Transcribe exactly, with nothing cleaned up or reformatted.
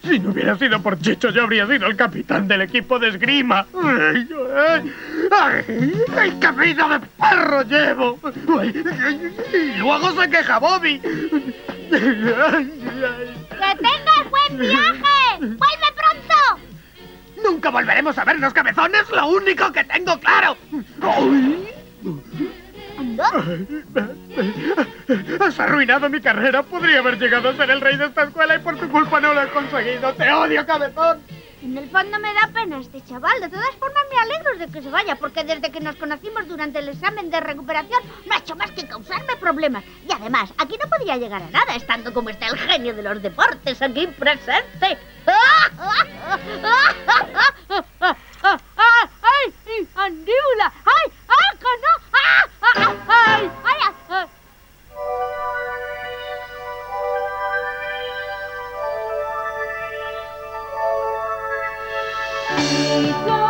Si no hubiera sido por Chicho, yo habría sido el capitán del equipo de esgrima. ¡Ay, ay, ay! ¡Ay, qué vida de perro llevo! Ay, ay, y luego se queja Bobby. Ay, ay. ¡Que tengas buen viaje! ¡Vuelve pronto! ¡Nunca volveremos a vernos, cabezón! ¡Es lo único que tengo claro! ¡Ay! ¿Anda? Has arruinado mi carrera. Podría haber llegado a ser el rey de esta escuela y por tu culpa no lo he conseguido. ¡Te odio, cabezón! En el fondo me da pena este chaval. De todas formas me alegro de que se vaya, porque desde que nos conocimos durante el examen de recuperación no ha hecho más que causarme problemas. Y además, aquí no podría llegar a nada, estando como está el genio de los deportes aquí presente. ¡Ay, mandíbula! ¡Ay, ay, que no! ¡Ah, ah, ay, ay, ay! Go!